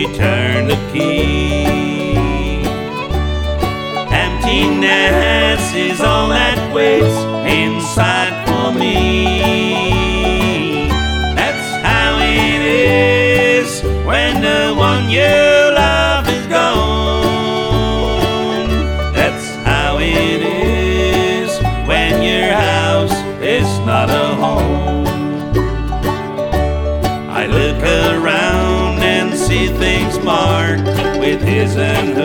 return the key. Emptiness is all that waits inside for me. That's how it is when the one you love is gone. That's how it is when your house is not a home. I look around and see things marked with his and her.